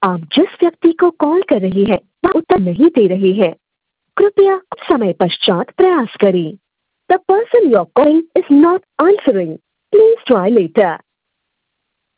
आप जिस व्यक्ति को कॉल कर रही हैं वह उत्तर नहीं दे रही है। कृपया कुछ समय पश्चात प्रयास करें। The person you are calling is not answering. Please try letter.